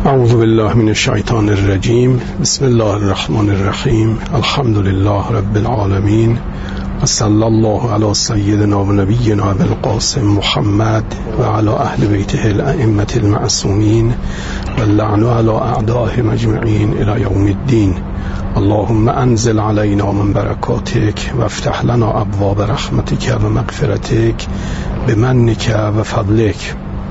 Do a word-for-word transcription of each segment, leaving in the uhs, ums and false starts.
اعوذ بالله من الشیطان الرجیم. بسم الله الرحمن الرحیم. الحمد لله رب العالمین و صلی الله علی سیدنا و نبینا ابی القاسم محمد و علی اهل بیته الائمة المعصومین و اللعن علی اعدائهم اجمعین الی یوم الدین. اللهم انزل علینا من برکاتک و افتح لنا ابواب رحمتک و مغفرتک بمنک و فضلک.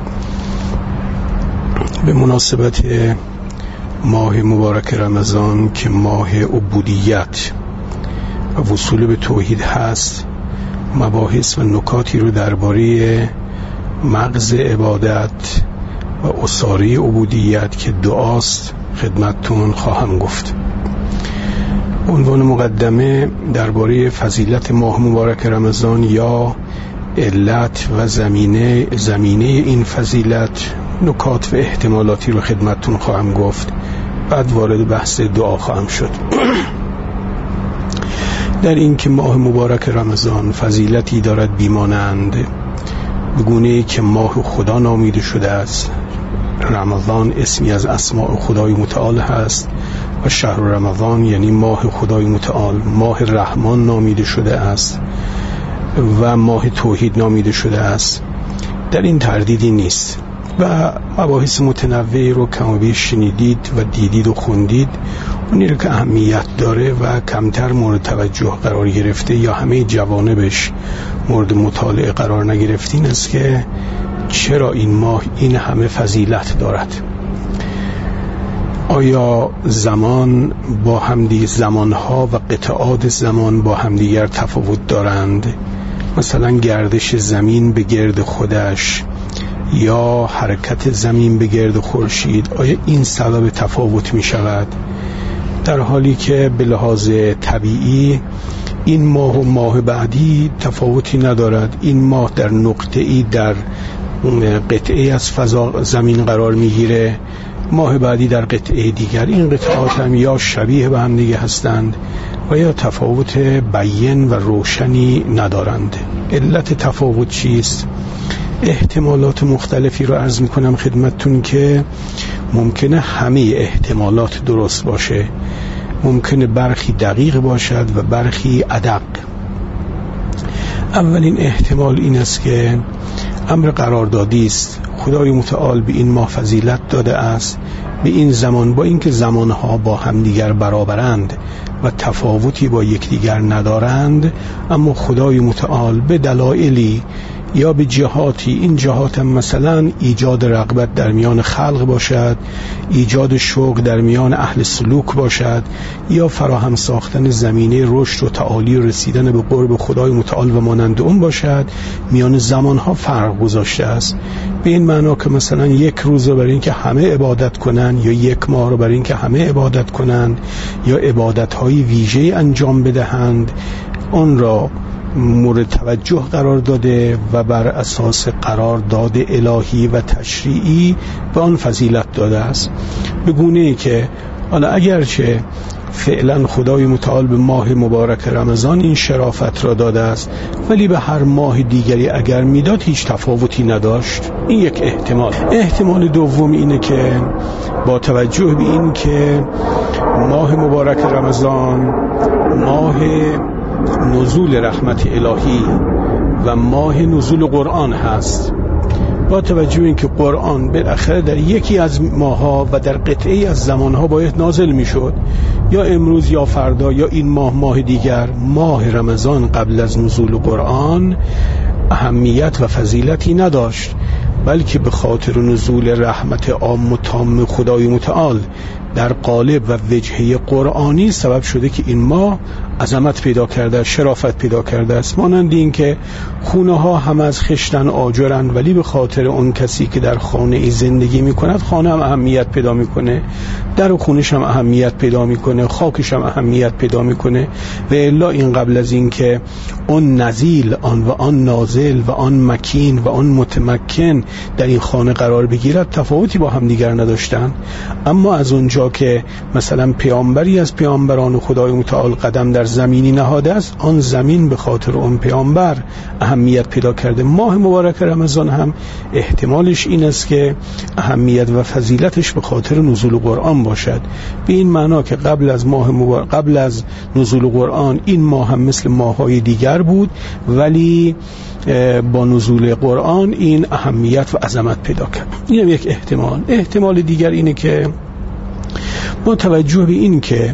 به مناسبت ماه مبارک رمضان که ماه عبودیت و وصول به توحید هست، مباحث و نکاتی رو درباره مغز عبادت و اساره عبودیت که دعاست خدمتتون خواهم گفت. عنوان مقدمه درباره فضیلت ماه مبارک رمضان یا علت و زمینه زمینه این فضیلت، نکات و احتمالاتی رو خدمتتون خواهم گفت. بعد وارد بحث دعا خواهم شد. در این که ماه مبارک رمضان فضیلتی دارد بیمانند، به گونه‌ای که ماه خدا نامیده شده است. رمضان اسمی از اسماء خدای متعال هست و شهر رمضان یعنی ماه خدای متعال، ماه رحمان نامیده شده است و ماه توحید نامیده شده است. در این تردیدی نیست و مباحث متنوعی رو کم و بیش شنیدید و دیدید و خوندید. اونی رو که اهمیت داره و کمتر مورد توجه قرار گرفته یا همه جوانبش مورد مطالعه قرار نگرفتین است که چرا این ماه این همه فضیلت دارد. آیا زمان با همدیگر، زمانها و قطعات زمان با همدیگر تفاوت دارند؟ مثلا گردش زمین به گرد خودش یا حرکت زمین به گرد خورشید، آیا این سبب تفاوت می شود؟ در حالی که به لحاظ طبیعی این ماه و ماه بعدی تفاوتی ندارد. این ماه در نقطه‌ای در قطعه از فضا زمین قرار می گیره، ماه بعدی در قطعه دیگر. این قطعات هم یا شبیه به هم دیگه هستند و یا تفاوت بیان و روشنی ندارند. علت تفاوت چیست؟ احتمالات مختلفی رو عرض میکنم خدمتتون که ممکنه همه احتمالات درست باشه، ممکنه برخی دقیق باشد و برخی ادق. اولین احتمال این است که امر قراردادی است. خدای متعال به این ماه فضیلت داده است، به این زمان، با اینکه زمانها با همدیگر برابرند و تفاوتی با یکدیگر ندارند، اما خدای متعال به دلایلی یا به جهاتی، این جهات هم مثلا ایجاد رغبت در میان خلق باشد، ایجاد شوق در میان اهل سلوک باشد، یا فراهم ساختن زمینه رشد و تعالی و رسیدن به قرب خدای متعال و مانند اون باشد، میان زمانها فرق گذاشته است. به این معنا که مثلا یک روز رو برای اینکه همه عبادت کنن، یا یک ماه رو برای اینکه همه عبادت کنند یا عبادت‌های ویژه‌ای انجام بدهند، اون را مورد توجه قرار داده و بر اساس قرارداد الهی و تشریعی به آن فضیلت داده است. به گونه‌ای که حالا اگرچه فعلا خدای متعال به ماه مبارک رمضان این شرافت را داده است، ولی به هر ماه دیگری اگر میداد هیچ تفاوتی نداشت. این یک احتمال. احتمال دوم اینه که با توجه به این که ماه مبارک رمضان ماه نزول رحمت الهی و ماه نزول قرآن هست، با توجه به اینکه قرآن بالاخره در یکی از ماها و در قطعی از زمانها باید نازل میشد، یا امروز یا فردا یا این ماه ماه دیگر، ماه رمضان قبل از نزول قرآن اهمیت و فضیلتی نداشت، بلکه به خاطر نزول رحمت عام و تام خدای متعال در قالب و وجهه قرآنی سبب شده که این ماه عظمت پیدا کرده، شرافت پیدا کرده است. مانند این که خونه ها هم از خشتن آجرن، ولی به خاطر اون کسی که در خانه ای زندگی می کند، خانه هم اهمیت پیدا می کنه، در و خونش هم اهمیت پیدا می کنه، خاکش هم اهمیت پیدا می کنه. و الا این قبل از این که اون نزیل آن و آن نازل و آن مکین و آن متمکن در این خانه قرار بگیرد تفاوتی با هم دیگر نداشتن. اما از اونجا که مثلا پیامبری از پیامبران خدای متعال قدم در زمینی نهاده است، آن زمین به خاطر اون پیامبر اهمیت پیدا کرده. ماه مبارک رمضان هم احتمالش این است که اهمیت و فضیلتش به خاطر نزول قرآن باشد، به این معنا که قبل از ماه مبارک، قبل از نزول قرآن این ماه هم مثل ماه‌های دیگر بود، ولی با نزول قرآن این اهمیت و عظمت پیدا کرد. این هم یک احتمال. احتمال دیگر اینه که با توجه به این که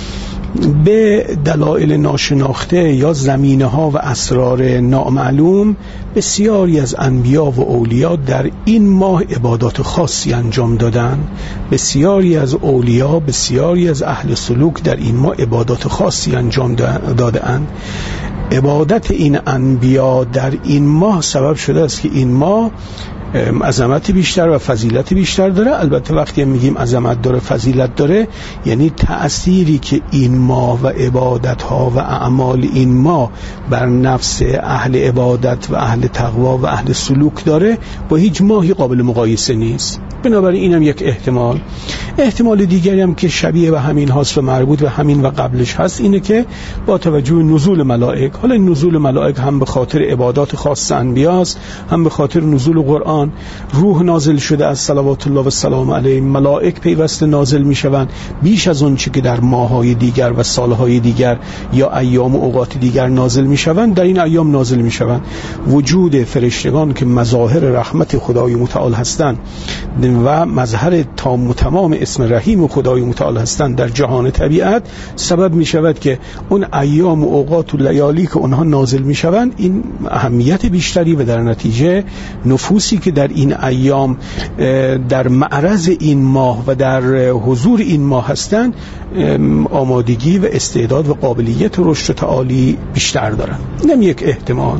به دلایل ناشناخته یا زمینه ها و اسرار نامعلوم بسیاری از انبیا و اولیا در این ماه عبادات خاصی انجام دادن. بسیاری از اولیا، بسیاری از اهل سلوک در این ماه عبادات خاصی انجام دادن. عبادت این انبیا در این ماه سبب شده است که این ماه عظمت بیشتر و فضیلت بیشتر داره. البته وقتی میگیم عظمت داره، فضیلت داره، یعنی تأثیری که این ماه و عبادت ها و اعمال این ماه بر نفس اهل عبادت و اهل تقوا و اهل سلوک داره با هیچ ماهی قابل مقایسه نیست. بنابراین اینم یک احتمال. احتمال دیگری هم که شبیه به همین هاست و مربوط به همین و قبلش هست اینه که با توجه به نزول ملائک، حالا این نزول ملائک هم به خاطر عبادات خاص انبیاست، هم به خاطر نزول قرآن. روح نازل شده از صلوات الله و سلام علیه، ملائک پیوسته نازل میشوند بیش از اون چی که در ماه‌های دیگر و سالهای دیگر یا ایام و اوقات دیگر نازل میشوند، در این ایام نازل میشوند. وجود فرشتگان که مظاهر رحمت خدای متعال هستند و مظهر تام و تمام اسم رحیم خدای متعال هستند در جهان طبیعت سبب می شود که اون ایام و اوقات و لیالی که اونها نازل می شوند این اهمیت بیشتری و در نتیجه نفوسی که در این ایام در معرض این ماه و در حضور این ماه هستند آمادگی و استعداد و قابلیت رشد تعالی بیشتر دارند. اینم یک احتمال.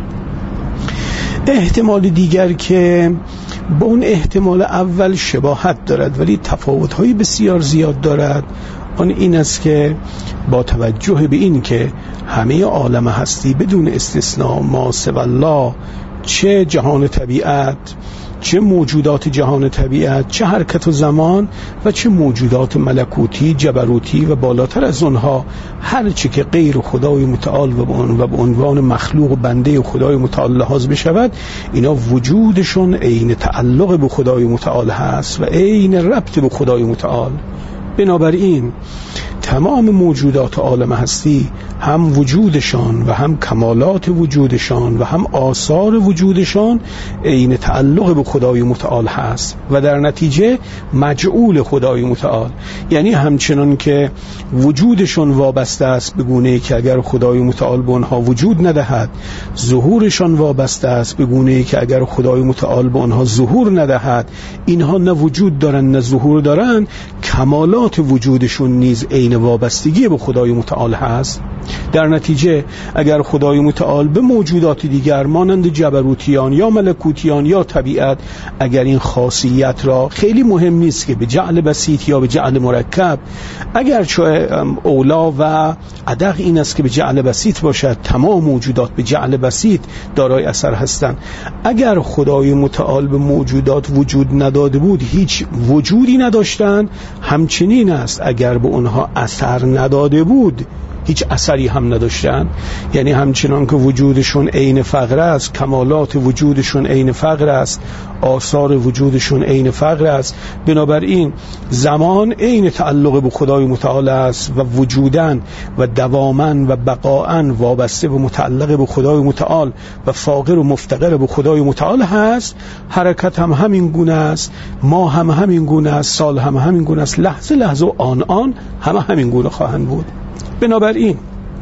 احتمال دیگر که با اون احتمال اول شباهت دارد ولی تفاوت‌های بسیار زیاد دارد، آن این است که با توجه به این که همه عالم هستی بدون استثناء ما سوی الله، چه جهان طبیعت، چه موجودات جهان طبیعت، چه حرکت و زمان و چه موجودات ملکوتی، جبروتی و بالاتر از اونها، هر چی که غیر خدای متعال و به عنوان مخلوق و بنده خدای متعال لحاظ بشود، اینا وجودشون عین تعلق به خدای متعال هست و عین ربط به خدای متعال. بنابراین تمام موجودات عالم هستی هم وجودشان و هم کمالات وجودشان و هم آثار وجودشان عین تعلق به خدای متعال هست و در نتیجه مجعول خدای متعال. یعنی همچنان که وجودشان وابسته است به گونه‌ای که اگر خدای متعال به آنها وجود ندهد، ظهورشان وابسته است به گونه‌ای که اگر خدای متعال به آنها ظهور ندهد، اینها نه وجود دارن نه ظهور دارن، کمالات وجودشون نیز عین وابستگی به خدای متعال هست. در نتیجه اگر خدای متعال به موجودات دیگر مانند جبروتیان یا ملکوتیان یا طبیعت اگر این خاصیت را، خیلی مهم نیست که به جعل بسیط یا به جعل مرکب، اگر چه اولا و ادق این است که به جعل بسیط باشد، تمام موجودات به جعل بسیط دارای اثر هستند. اگر خدای متعال به موجودات وجود نداده بود، هیچ وجودی نداشتند. همچنین است اگر به اونها اثر نداده بود، هیچ اثری هم نداشتن. یعنی همچنان که وجودشون عین فقر است، کمالات وجودشون عین فقر است، آثار وجودشون عین فقر است. بنابراین زمان عین تعلق به خدای متعال است و وجودن و دوامن و بقاءن وابسته به متعلق به خدای متعال و فاقر و مفتقر به خدای متعال هست. حرکت هم همین گونه است، ما هم همین گونه است، سال هم همین گونه است، لحظه لحظه و آن آن همه همین گونه خواهند بود. بنابراین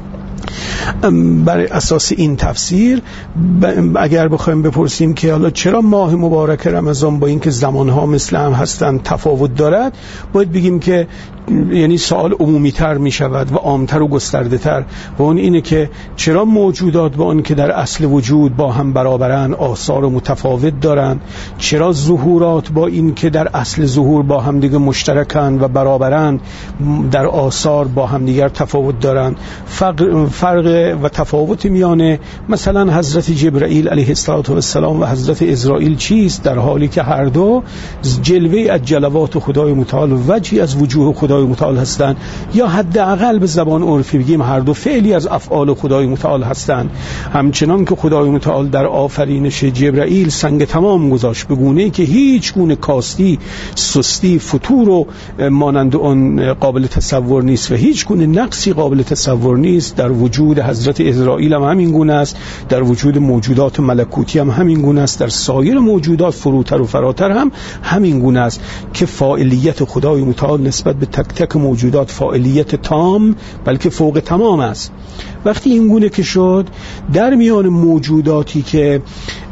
بر اساس این تفسیر اگر بخوایم بپرسیم که حالا چرا ماه مبارک رمضان با اینکه زمانها مثل هم هستند تفاوت دارد، باید بگیم که یعنی سوال عمومی تر می شود و عامتر و گسترده تر و اون اینه که چرا موجودات با اون که در اصل وجود با هم برابرن آثار متفاوت دارن؟ چرا ظهورات با این که در اصل ظهور با هم دیگه مشترکن و برابرن در آثار با هم دیگر تفاوت دارن؟ فرق, فرق و تفاوت میانه مثلا حضرت جبرائیل علیه السلام و حضرت اسرائیل چیست، در حالی که هر دو جلوه از جلوات خدای متعال و وجهی از وجوه خدای متعال هستند، یا حداقل به زبان عرفی بگیم هر دو فعلی از افعال خدای متعال هستند. همچنان که خدای متعال در آفرینش جبرائیل سنگ تمام گذاشت به گونه‌ای که هیچ گونه کاستی، سستی، فتور و مانند آن قابل تصور نیست و هیچ گونه نقصی قابل تصور نیست، در وجود حضرت اسرائیل هم همین گونه است، در وجود موجودات ملکوتی هم همین گونه است، در سایر موجودات فروتر و فراتر هم همین گونه است که فاعلیت خدای متعال نسبت به تک تک موجودات فاعلیت تام بلکه فوق تمام است. وقتی این گونه که شد، در میان موجوداتی که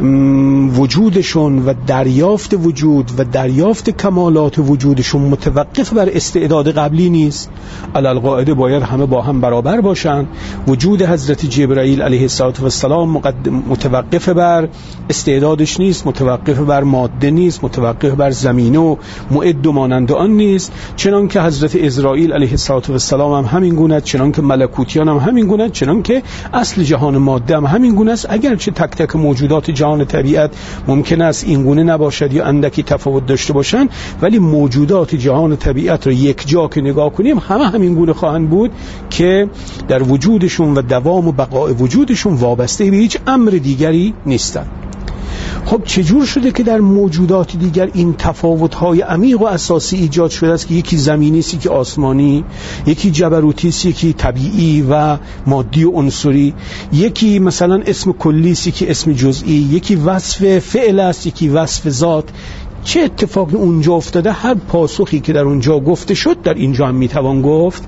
وجودشون و دریافت وجود و دریافت کمالات وجودشون متوقف بر استعداد قبلی نیست، علالقاعده باید همه با هم برابر باشن. وجود حضرت جبرائیل علیه السلام متوقف بر استعدادش نیست، متوقف بر ماده نیست، متوقف بر زمینه و معد و مانند آن نیست، چنان که حضرت اسرائیل علیه السلام هم همین گونه است، چنان که ملکوتیان هم همین گونه است، چنان که اصل جهان ماده هم همین گونه است. اگرچه تک تک موجودات جهان طبیعت ممکن است این گونه نباشد یا اندکی تفاوت داشته باشند، ولی موجودات جهان طبیعت رو یک جا که نگاه کنیم همه همین گونه خواهند بود که در وجودشون و دوام و بقای وجودشون وابسته به هیچ امر دیگری نیستند. خب چجور شده که در موجودات دیگر این تفاوت‌های عمیق و اساسی ایجاد شده است که یکی زمینی است، یکی آسمانی، یکی جبروتی است، یکی طبیعی و مادی و عنصری، یکی مثلا اسم کلی است، یکی اسم جزئی، یکی وصف فعل است، یکی وصف ذات؟ چه اتفاقی اونجا افتاده؟ هر پاسخی که در اونجا گفته شد در اینجا هم میتوان گفت.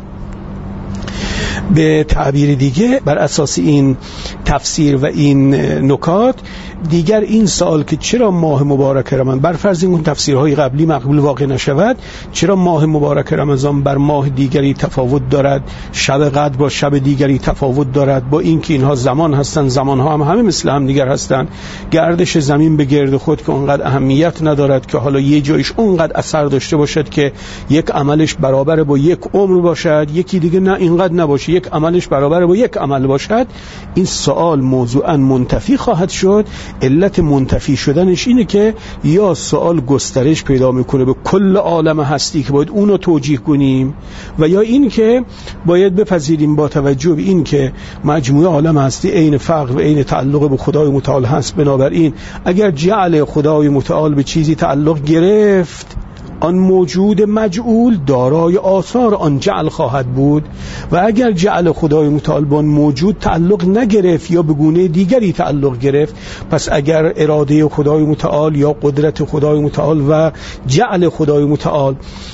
به تعبیر دیگه بر اساس این تفسیر و این نکات دیگر این سوال که چرا ماه مبارک رمضان بر فرض این تفسیرهای قبلی مقبول واقع نشود، چرا ماه مبارک رمضان بر ماه دیگری تفاوت دارد، شب قدر با شب دیگری تفاوت دارد، با اینکه اینها زمان هستند، زمانها هم همه مثل هم دیگر هستند، گردش زمین به گرد خود که اونقدر اهمیت ندارد که حالا یه جایش اونقدر اثر داشته باشد که یک عملش برابر با یک عمر باشد، یکی دیگه نه اینقدر نباشه، یک عملش برابر با یک عمل باشد. این سوال موضوعاً منتفی خواهد شد. علت منتفی شدنش اینه که یا سوال گسترش پیدا میکنه به کل عالم هستی که باید اونو توجیه کنیم، و یا این که باید بپذیریم با توجه به این که مجموعه عالم هستی عین فقر و عین تعلق به خدای متعال هست، بنابراین اگر جعل خدای متعال به چیزی تعلق گرفت، آن موجود مجعول دارای آثار آن جعل خواهد بود، و اگر جعل خدای متعال با موجود تعلق نگرفت یا به گونه دیگری تعلق گرفت، پس اگر اراده خدای متعال یا قدرت خدای متعال و جعل خدای متعال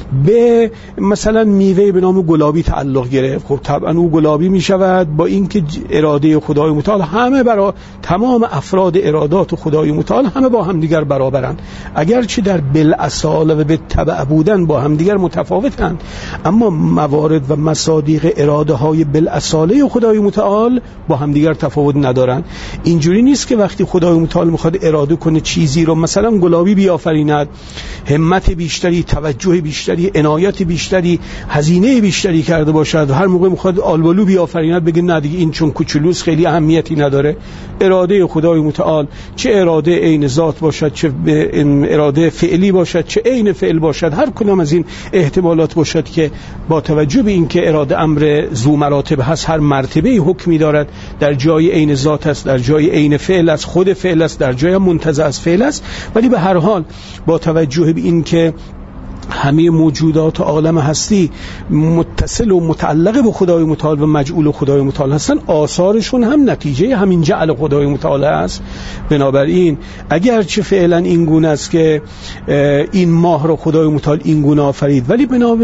به مثلا میوه به نام گلابی تعلق گرفت، خب طبعا او گلابی می شود با اینکه اراده خدای متعال همه برای تمام افراد ارادات خدای متعال همه با هم دیگر برابرند، اگرچه در بالاصاله و به تبع بودن با هم دیگر متفاوتند، اما موارد و مصادیق اراده های بالاصاله خدای متعال با هم دیگر تفاوت ندارند. اینجوری نیست که وقتی خدای متعال میخواد اراده کنه چیزی رو مثلا گلابی بیافریند، همت بیشتری، توجه بیشتری، عنایت بیشتری، هزینه بیشتری کرده باشد، و هر موقع میخواد آلبالو بیافریند بگه نه دیگه این چون کوچولوست خیلی اهمیتی نداره. اراده خدای متعال چه اراده عین ذات باشد، چه اراده فعلی باشد، چه عین فعل باشد، هر کدام از این احتمالات باشد که با توجه به اینکه اراده امر ذو مراتب هست، هر مرتبه حکمی دارد، در جای عین ذات است، در جای عین فعل است، خود فعل است، در جای منتزع از فعل است، ولی به هر حال با توجه به اینکه همه موجودات عالم هستی متصل و متعلق به خدای متعال و مجعول خدای متعال هستن، آثارشون هم نتیجه همین جعل خدای متعال است. بنابراین اگرچه فعلا این گونه است که این ماه رو خدای متعال این گونه آفرید، ولی بنا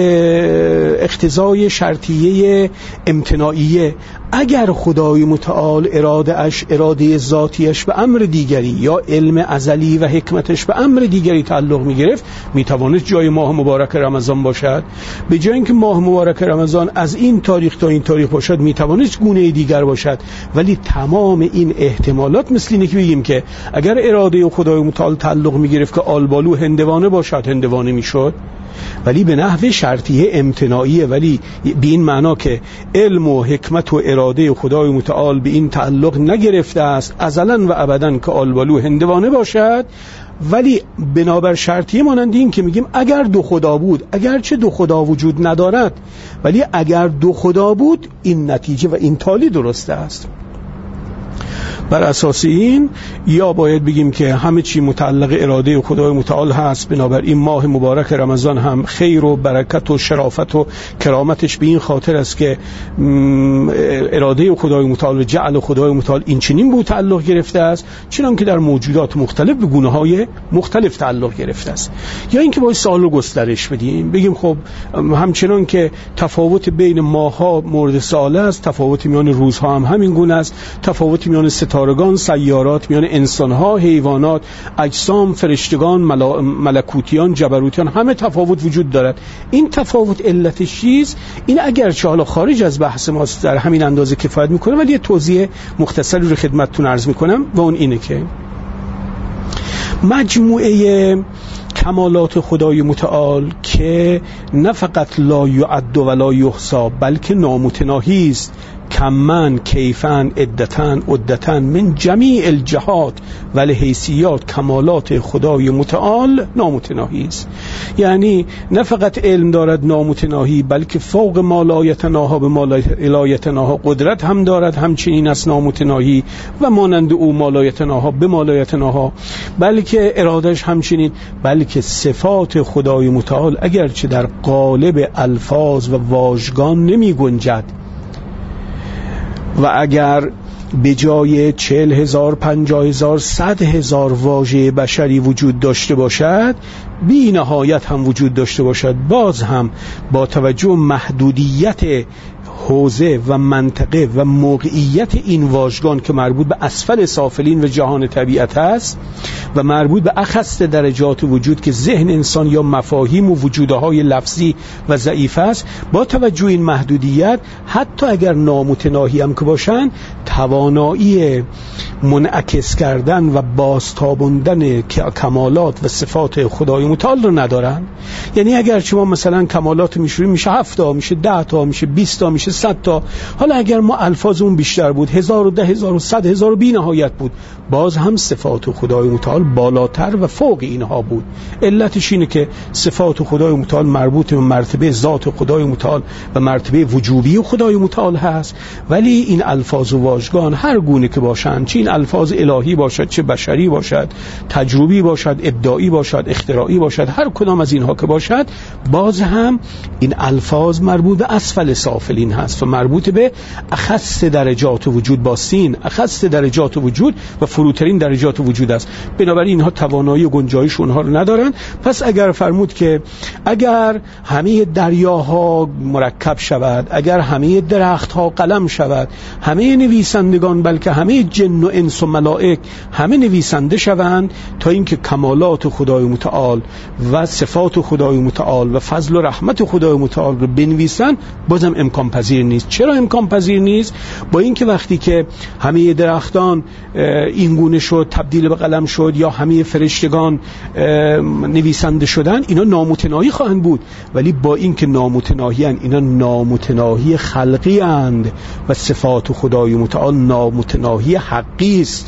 به اقتضای شرطیه امتناعیه، اگر خدای متعال اراده اش اراده ذاتیش به امر دیگری یا علم ازلی و حکمتش به امر دیگری تعلق می گرفت، می توانست جای ماه مبارک رمضان باشد، به جای اینکه ماه مبارک رمضان از این تاریخ تا این تاریخ باشد میتوانست گونه دیگر باشد، ولی تمام این احتمالات مثل اینه که بگیم که اگر اراده خدای متعال تعلق میگرفت که آلبالو هندوانه باشد هندوانه میشد، ولی به نحو شرطیه امتناعیه، ولی به این معنا که علم و حکمت و اراده خدای متعال به این تعلق نگرفته است ازلا و ابدا که آلبالو هندوانه باشد، ولی بنابر شرطیه مانند این که میگیم اگر دو خدا بود، اگر چه دو خدا وجود ندارد، ولی اگر دو خدا بود این نتیجه و این تالی درسته است. بر اساس این یا باید بگیم که همه چی متعلق اراده خدای متعال هست، بنابراین ماه مبارک رمضان هم خیر و برکت و شرافت و کرامتش به این خاطر است که اراده خدای متعال و جعل خدای متعال این چنین به تعلق گرفته است، چنان که در موجودات مختلف به گونه‌های مختلف تعلق گرفته است. یا اینکه باید سوال رو گسترش بدیم، بگیم خب همچنان که تفاوت بین ماه‌ها مورد سوال است، تفاوت میان روزها هم همین گونه است، تفاوت میان ستارگان، سیارات، میان انسان‌ها، حیوانات، اجسام، فرشتگان، ملا... ملکوتیان، جبروتیان، همه تفاوت وجود دارد. این تفاوت علتش چیست؟ این اگرچه حالا خارج از بحث ماست در همین اندازه کفایت میکنه، ولی یه توضیح مختصری رو خدمتتون عرض میکنم و اون اینه که مجموعه کمالات خدای متعال که نه فقط لا یعد و لا یحصى بلکه نامتناهی است، کمن، کیفن، عدتن، عدتن من جمیع الجهات و الحیثیات، کمالات خدای متعال نامتناهی است. یعنی نه فقط علم دارد نامتناهی، بلکه فوق ما لا یتناهی به ما لا یتناهی قدرت هم دارد، همچنین است نامتناهی و مانند او ما لا یتناهی به ما لا یتناهی، بلکه ارادش همچنین، بلکه صفات خدای متعال اگرچه در قالب الفاظ و واژگان نمی گنجد و اگر به جای چهل هزار، پنجاه هزار، صد هزار واژه بشری وجود داشته باشد، بی نهایت هم وجود داشته باشد، باز هم با توجه محدودیت حوزه و منطقه و موقعیت این واژگان که مربوط به اسفل سافلین و جهان طبیعت است و مربوط به اخص درجات وجود که ذهن انسان یا مفاهیم و وجودهای لفظی و ضعیف است، با توجه این محدودیت حتی اگر نامتناهی هم که باشن، توانایی منعکس کردن و بازتاباندن کمالات و صفات خدای متعال رو ندارن. یعنی اگر شما مثلا کمالات میشوریم میشه هفت تا، میشه ده تا، میشه بیست تا، میشه صد تا، حالا اگر ما الفاظ اون بیشتر بود، هزار و ده هزار و صد هزار و بی نهایت بود، باز هم صفات خدای متعال بالاتر و فوق اینها بود. علتش اینه که صفات خدای متعال مربوط به مرتبه ذات خدای متعال و مرتبه وجوبی خدای متعال هست، ولی این الفاظ و واژگان هر گونه که باشند، چه این الفاظ الهی باشد، چه بشری باشد، تجربی باشد، ابداعی باشد، اختراعی باشد، هر کدام از اینها که باشد، باز هم این الفاظ مربوط به اسفل سافلین هست و مربوط به اخص درجات وجود با سین، اخص درجات وجود و فروترین درجات وجود است. بنابراین اینها توانایی و گنجایش اونها رو ندارن. پس اگر فرمود که اگر همه دریاها مرکب شود، اگر همه درختها قلم شود، همه نویسندگان بلکه همه جن و انس و ملائک همه نویسنده شوند تا اینکه کمالات خدای متعال و صفات خدای متعال و فضل و رحمت خدای متعال رو بنویسن، بازم امکان پذیر نیست. چرا امکان پذیر نیست؟ با اینکه وقتی که همه درختان این گونه شد، تبدیل به قلم شد، یا همه فرشتگان نویسنده شدن، اینا نامتناهی خواهند بود، ولی با اینکه نامتناهی اند، اینا نامتناهی خلقی اند و صفات خدای متعال نامتناهی حقی است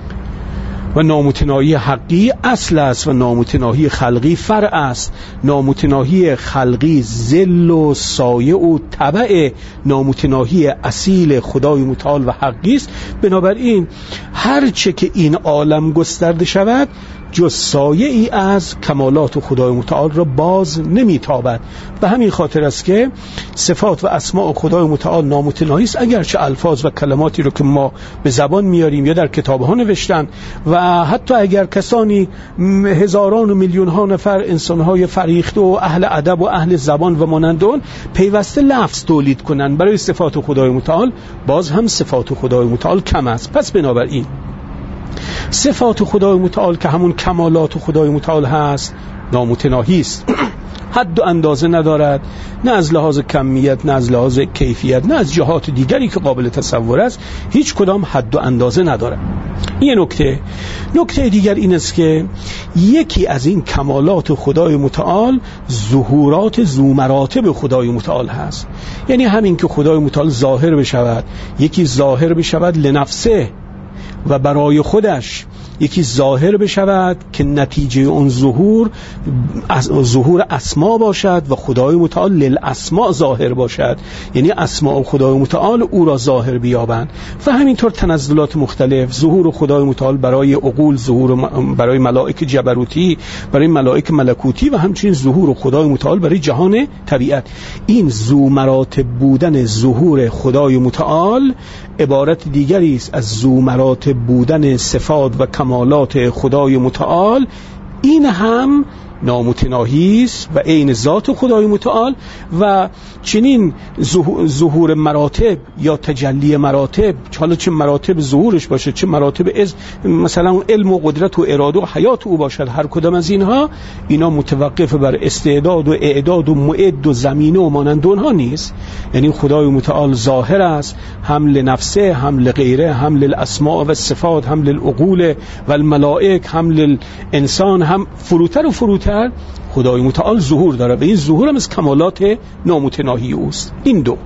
و نامتناهی حقی اصل است و نامتناهی خلقی فرع است. نامتناهی خلقی ذل و سایه و تبع نامتناهی اصیل خدای متعال و حقی است. بنابراین هر چه که این عالم گسترده شود، جز سایه ای از کمالات خدای متعال را باز نمیتابد. به همین خاطر است که صفات و اسماء خدای متعال نامتناهی است، اگرچه الفاظ و کلماتی رو که ما به زبان میاریم یا در کتابها نوشتن و حتی اگر کسانی هزاران و میلیون ها نفر انسانهای فریخته و اهل ادب و اهل زبان و مانند اون پیوسته لفظ تولید کنن برای صفات خدای متعال، باز هم صفات خدای متعال کم است. پس بنابراین صفات خدای متعال که همون کمالات خدای متعال هست، نامتناهی است. حد و اندازه ندارد، نه از لحاظ کمیت، نه از لحاظ کیفیت، نه از جهات دیگری که قابل تصور است. هیچ کدام حد و اندازه ندارد. این نکته. نکته دیگر این است که یکی از این کمالات خدای متعال ظهورات ذو مراتب خدای متعال هست. یعنی همین که خدای متعال ظاهر بشود، یکی ظاهر بشود لنفسه و برای خودش، یکی ظاهر بشود که نتیجه اون ظهور از ظهور اسما باشد و خدای متعال للاسماء ظاهر باشد، یعنی اسماء خدای متعال او را ظاهر بیابند. و همینطور تنزلات مختلف، ظهور خدای متعال برای عقول، ظهور برای ملائک جبروتی، برای ملائک ملکوتی و همچنین ظهور خدای متعال برای جهان طبیعت. این ذو مراتب بودن ظهور خدای متعال عبارت دیگری است از ذو مراتب بودن صفات و کمالات خدای متعال. این هم نامتناهی است و عین ذات خدای متعال. و چنین ظهور مراتب یا تجلی مراتب، حالا چه مراتب ظهورش باشه، چه مراتب از مثلا علم و قدرت و اراده و حیات او باشد، هر کدام از اینها اینا متوقف بر استعداد و اعداد و معد و زمینه و مانند اونها نیست. یعنی خدای متعال ظاهر است، هم لنفسه، هم لغیره، هم للاسماء و صفات، هم للعقول و الملائک، هم للانسان، هم فروتر و فروتر خدای متعال ظهور داره و این ظهور هم از کمالات نامتناهی اوست. این دو.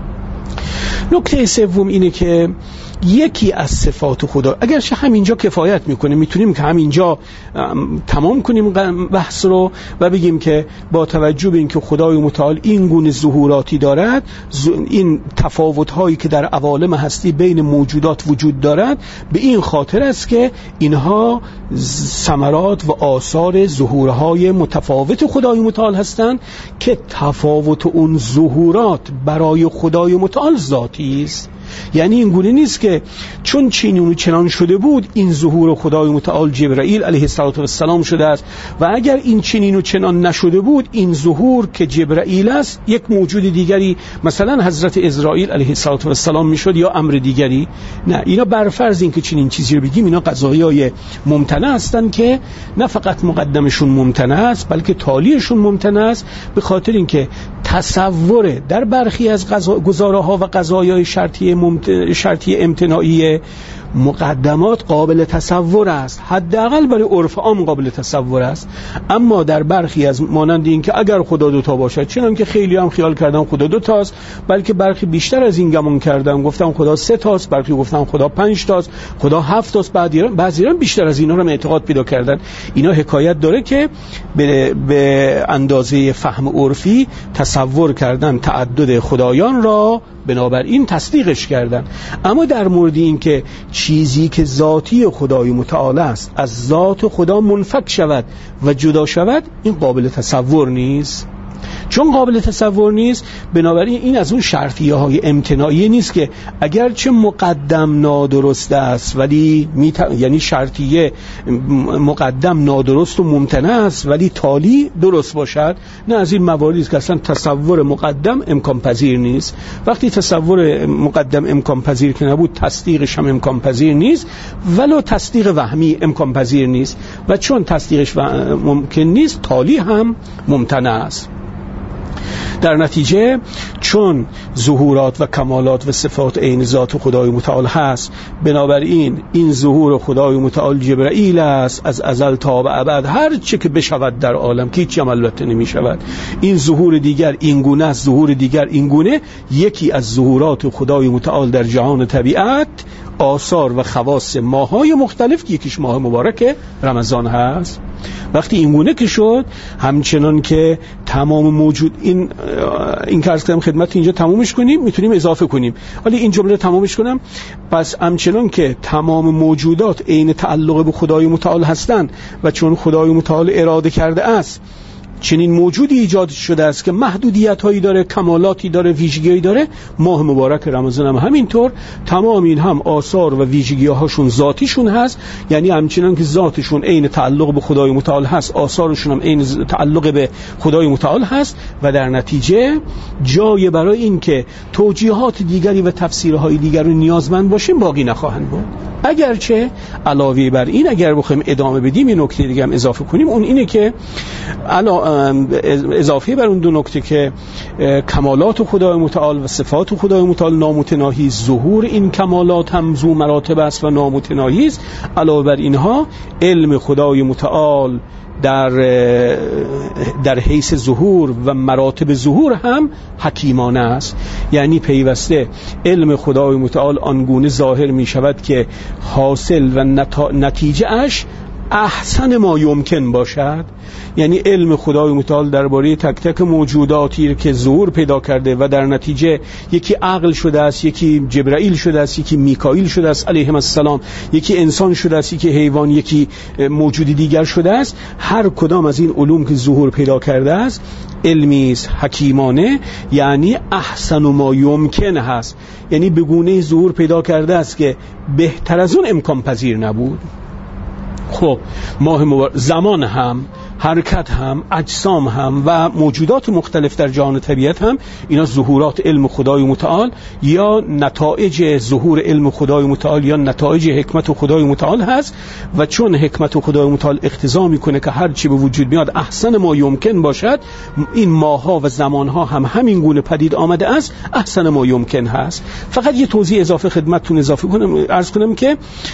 نکته سوم اینه که یکی از صفات خدا، اگرچه همینجا کفایت میکنه، میتونیم که همینجا تمام کنیم بحث رو و بگیم که با توجه به اینکه خدای متعال این گونه ظهوراتی دارد، این تفاوت‌هایی که در عوالم هستی بین موجودات وجود دارد، به این خاطر است که اینها ثمرات و آثار ظهورهای متفاوت خدای متعال هستند که تفاوت اون ظهورات برای خدای متعال ذاتی است. یعنی این گونه نیست که چون چنین و چنان شده بود این ظهور خدای متعال جبرائیل علیه السلام شده است و اگر این چنین و چنان نشده بود این ظهور که جبرائیل است یک موجود دیگری مثلا حضرت اسرائیل علیه السلام میشد یا امر دیگری. نه، اینا برفرض این که چنین چیزی رو بگیم اینا قضایای ممتنع هستن که نه فقط مقدمشون ممتنع است بلکه تالیشون ممتنع است، به خاطر اینکه تصور در برخی از گزاره‌ها و قضایای شرطی ممت... شرطی امتناعی مقدمات قابل تصور است، حداقل برای عرف عام قابل تصور است، اما در برخی از مانند این که اگر خدا دو تا باشد، چنان که خیلی هم خیال کردن خدا دو تاست، بلکه برخی بیشتر از این گمان کردن، گفتن خدا سه تاست، برخی گفتن خدا پنج تاست، خدا هفت تاست، بعضی هم بیشتر از اینا رو اعتقاد پیدا کردن. اینا حکایت داره که به, به اندازه فهم عرفی تصور کردن تعدد خدایان را، بنابراین تصدیقش کردن. اما در مورد این که چیزی که ذاتی خدای متعال است از ذات خدا منفک شود و جدا شود، این قابل تصور نیست. چون قابل تصور نیست، بنابراین این از اون شرطیه های امتناعی نیست که اگرچه مقدم نادرست است ولی میت... یعنی شرطیه مقدم نادرست و ممتنع است ولی تالی درست باشد. نه، از این مواردی است که اصلا تصور مقدم امکان پذیر نیست. وقتی تصور مقدم امکان پذیر که نبود، تصدیقش هم امکان پذیر نیست، ولو تصدیق وهمی امکان پذیر نیست و چون تصدیقش ممکن نیست، تالی هم ممتنع است. در نتیجه چون ظهورات و کمالات و صفات عین ذات خدای متعال هست، بنابراین این ظهور خدای متعال جبرائیل است از ازل تا به ابد، هر چه که بشود در عالم که هیچی هم البته نمی شود. این ظهور دیگر این گونه است، ظهور دیگر این گونه. یکی از ظهورات خدای متعال در جهان طبیعت آثار و خواص ماهای مختلف که یکیش ماه مبارک رمضان هست. وقتی این گونه که شد، همچنان که تمام موجود این این که عرض کردم خدمت اینجا تمومش کنیم، میتونیم اضافه کنیم، ولی این جمله تمومش کنم. پس همچنان که تمام موجودات عین تعلق به خدای متعال هستند و چون خدای متعال اراده کرده است چنین موجودی ایجاد شده است که محدودیت هایی داره، کمالاتی داره، ویژگی هایی داره. ماه مبارک رمضان هم همینطور. تمام این هم آثار و ویژگی هاشون ذاتیشون هست، یعنی همچنان که ذاتشون عین تعلق به خدای متعال هست، آثارشون هم عین تعلق به خدای متعال هست و در نتیجه جای برای این که توجیهات دیگری و تفسیرهای دیگر رو نیازمند باشیم باقی نخواهند بود. اگرچه علاوه بر این اگر بخوایم ادامه بدیم یه نکته دیگه هم اضافه کنیم، اون اینه که اضافه بر اون دو نکته که کمالات خدای متعال و صفات خدای متعال نامتناهی، ظهور این کمالات هم ذو مراتب است و نامتناهی است. علاوه بر اینها علم خدای متعال در در حیث ظهور و مراتب ظهور هم حکیمانه است، یعنی پیوسته علم خدای متعال آنگونه ظاهر می شود که حاصل و نتیجه اش احسن ما یمکن باشد. یعنی علم خدای متعال درباره تک تک موجوداتی که ظهور پیدا کرده و در نتیجه یکی عقل شده است، یکی جبرائیل شده است، یکی میکائیل شده است علیهم السلام، یکی انسان شده است، یکی حیوان، یکی موجودی دیگر شده است. هر کدام از این علوم که ظهور پیدا کرده است علمی است حکیمانه، یعنی احسن ما یمکن هست، یعنی به گونه ظهور پیدا کرده است که بهتر از اون امکان پذیر نبود. خب ماه مبارک، زمان هم، حرکت هم، اجسام هم و موجودات مختلف در جهان طبیعت هم، اینا ظهورات علم خدای متعال یا نتایج ظهور علم خدای متعال یا نتایج حکمت خدای متعال هست. و چون حکمت خدای متعال اقتضا میکنه که هر چی به وجود میاد احسن ما یمکن باشد، این ماها و زمانها هم همین گونه پدید آمده است، احسن ما یمکن هست. فقط یه توضیح اضافه خدمتتون اضافه کنم، عرض کنم که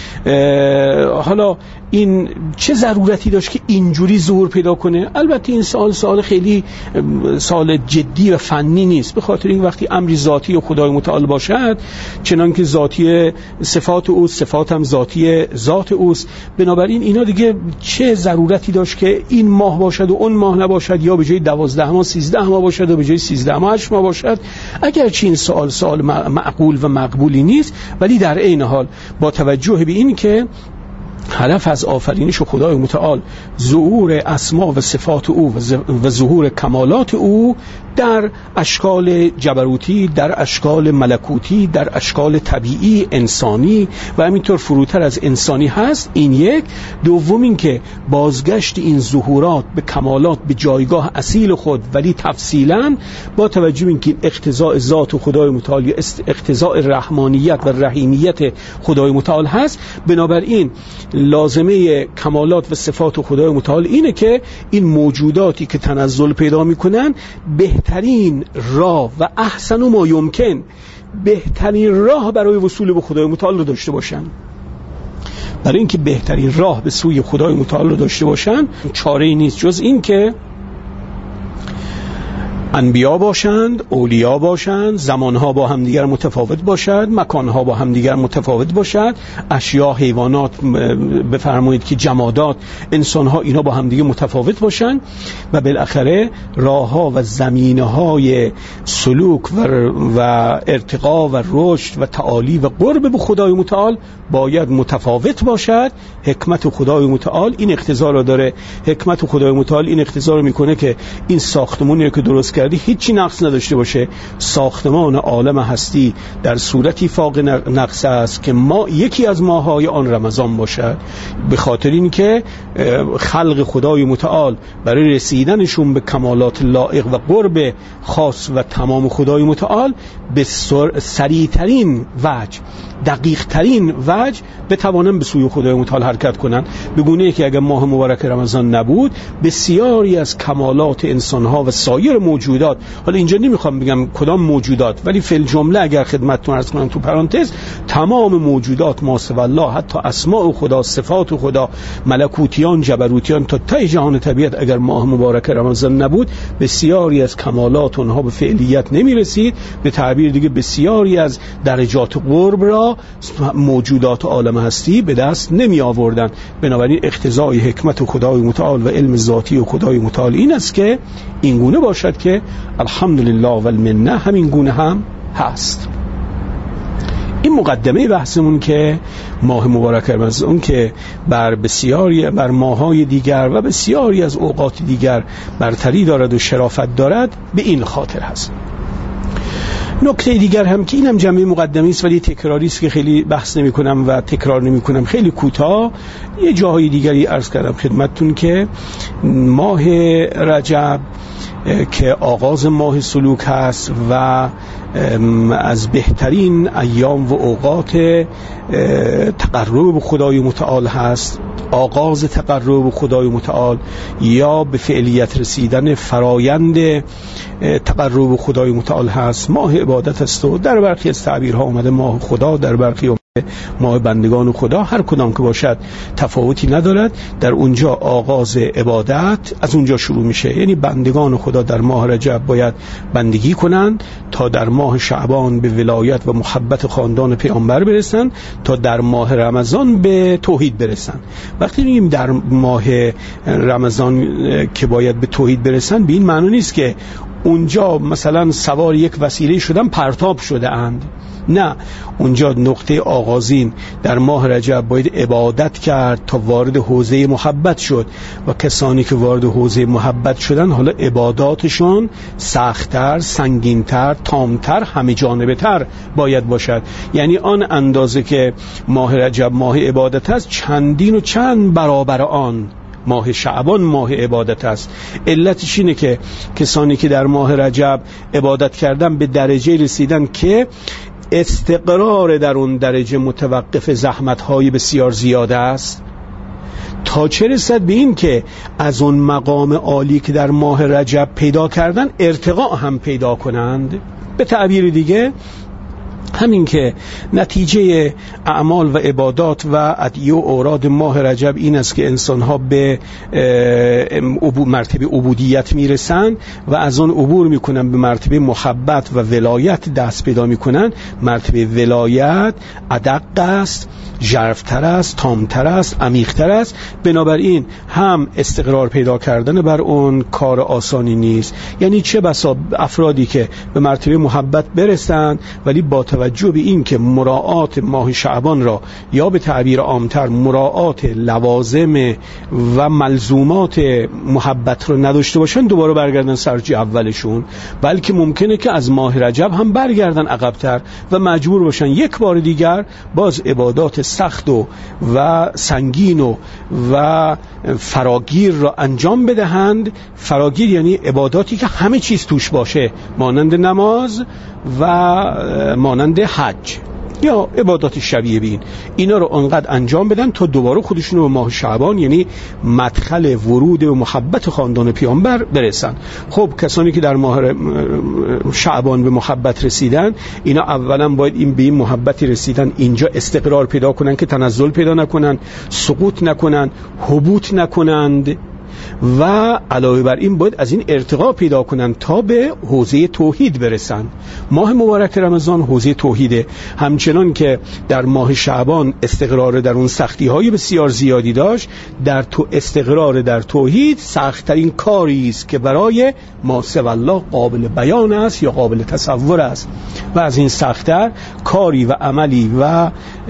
حالا این چه ضرورتی داشت که اینجوری ظهور پیدا کنه؟ البته این سوال سوال خیلی سوال جدی و فنی نیست، به خاطر این وقتی امری ذاتی و خدای متعال باشد، چنان که ذاتی صفات اوست، صفات هم ذاتی ذات اوست، بنابراین اینا دیگه چه ضرورتی داشت که این ماه باشد و اون ماه نباشد، یا به جای دوازده ماه سیزده ماه باشد و به جای سیزده ماه هشت ماه باشد. اگرچه این سوال سوال معقول و مقبولی نیست، ولی در عین حال با توجه به این که هدف از آفرینش خدای متعال ظهور اسما و صفات او و ظهور کمالات او در اشکال جبروتی، در اشکال ملکوتی، در اشکال طبیعی انسانی و همینطور فروتر از انسانی هست. این یک. دوم این که بازگشت این ظهورات به کمالات به جایگاه اصیل خود، ولی تفصیلا با توجه به اینکه اقتضاء ذات خدای متعال یا اقتضاء رحمانیت و رحیمیت خدای متعال هست، بنابراین لازمه کمالات و صفات خدای متعال اینه که این موجوداتی که تنزل پیدا میکنن بهترین راه و احسن ما یمکن، بهترین راه برای وصول به خدای متعال رو داشته باشن. برای اینکه بهترین راه به سوی خدای متعال رو داشته باشن چاره‌ای نیست جز این که انبیا باشند، اولیا باشند، زمانها با هم دیگر متفاوت باشد، مکانها با هم دیگر متفاوت باشد، اشیا، حیوانات، بفرمایید که جمادات، انسانها، اینا با هم دیگر متفاوت باشند و بالاخره راهها و زمینه‌های سلوک و, و ارتقا و رشد و تعالی و قرب به خدای متعال باید متفاوت باشد. حکمت خدای متعال این اقتضا را داره، حکمت خدای متعال این اقتضا را میکنه که این ساختمونی که درست کردی هیچی نقص نداشته باشه. ساختمان عالم هستی در صورتی فاق نقص است که ما یکی از ماهای آن رمضان باشد، به خاطر این که خلق خدای متعال برای رسیدنشون به کمالات لایق و قرب خاص و تمام خدای متعال به سریعترین وجه، دقیق ترین وجه بتوانن به سوی خدای متعال حرکت کنن، به گونه‌ای که اگر ماه مبارک رمضان نبود بسیاری از کمالات انسانها و سایر موجودات، حالا اینجا نمیخوام بگم کدام موجودات، ولی فی الجمله اگر خدمتتون عرض کنم تو پرانتز، تمام موجودات ماسوی الله، حتی اسماء خدا، صفات خدا، ملکوتیان، جبروتیان تا ته جهان طبیعت، اگر ماه مبارک رمضان نبود بسیاری از کمالات اونها به فعلیت نمیرسید. به تعبیر دیگه بسیاری از درجات قرب را موجودات عالم هستی به دست نمی آوردن. بنابراین اقتضای حکمت خدای متعال و علم ذاتی و خدای متعال این است که این گونه باشد که الحمدلله و المنه همین گونه هم هست. این مقدمه بحثمون که ماه مبارک رمضان که بر بسیاری بر ماه‌های دیگر و بسیاری از اوقات دیگر برتری دارد و شرافت دارد به این خاطر هست. نکته دیگر هم که اینم جمعی مقدمه است ولی تکراری است که خیلی بحث نمی کنم و تکرار نمی کنم، خیلی کوتاه یه جاهای دیگری عرض کردم خدمتتون که ماه رجب که آغاز ماه سلوک هست و از بهترین ایام و اوقات تقرب به خدای متعال هست، آغاز تقرب به خدای متعال یا به فعلیت رسیدن فرایند تقرب به خدای متعال هست، ماه عبادت است و در برخی از تعبیرها اومده ماه خدا، در برخی ماه بندگان خدا، هر کدام که باشد تفاوتی ندارد. در اونجا آغاز عبادت از اونجا شروع میشه، یعنی بندگان خدا در ماه رجب باید بندگی کنند تا در ماه شعبان به ولایت و محبت خاندان پیامبر برسن، تا در ماه رمضان به توحید برسن. وقتی میگیم در ماه رمضان که باید به توحید برسن، به این معنی نیست که اونجا مثلا سوار یک وسیله شدن پرتاب شده اند، نه، اونجا نقطه آغازین در ماه رجب باید عبادت کرد تا وارد حوزه محبت شد و کسانی که وارد حوزه محبت شدن حالا عباداتشون سخت‌تر، سنگین‌تر، تام‌تر، همه جانبه‌تر باید باشد. یعنی آن اندازه که ماه رجب ماه عبادت است، چندین و چند برابر آن ماه شعبان ماه عبادت است. علتش اینه که کسانی که در ماه رجب عبادت کردن به درجه رسیدن که استقرار در اون درجه متوقف زحمت‌های بسیار زیاده است، تا چه رسد به این که از اون مقام عالی که در ماه رجب پیدا کردن ارتقا هم پیدا کنند. به تعبیر دیگه همین که نتیجه اعمال و عبادات و ادعیه و اوراد ماه رجب این است که انسان‌ها به مرتبه عبودیت میرسن و از اون عبور میکنن به مرتبه محبت و ولایت دست پیدا میکنن. مرتبه ولایت ادق است، ژرف‌تر است، تام‌تر است، عمیق‌تر است. بنابراین هم استقرار پیدا کردن بر اون کار آسانی نیست. یعنی چه بسا افرادی که به مرتبه محبت برسن ولی با توجه به این که مراعات ماه شعبان را یا به تعبیر عامتر مراعات لوازم و ملزومات محبت را نداشته باشن، دوباره برگردن سرجی اولشون، بلکه ممکنه که از ماه رجب هم برگردن عقب‌تر و مجبور باشن یک بار دیگر باز عبادات سخت و و سنگین و و فراگیر را انجام بدهند. فراگیر یعنی عباداتی که همه چیز توش باشه، مانند نماز و مانند حج یا عبادات شبیه بین، اینا رو انقدر انجام بدن تا دوباره خودشون رو به ماه شعبان یعنی مدخل ورود و محبت خاندان پیامبر برسن. خب کسانی که در ماه شعبان به محبت رسیدن، اینا اولا باید این به این محبتی رسیدن اینجا استقرار پیدا کنن که تنزل پیدا نکنن، سقوط نکنن، هبوط نکنند و علاوه بر این باید از این ارتقا پیدا کنن تا به حوزه توحید برسن. ماه مبارک رمضان حوزه توحیده. همچنان که در ماه شعبان استقرار در اون سختی های بسیار زیادی داشت، در تو استقرار در توحید سخت‌ترین کاری است که برای ما سوی الله قابل بیان است یا قابل تصور است و از این سخت‌تر کاری و عملی و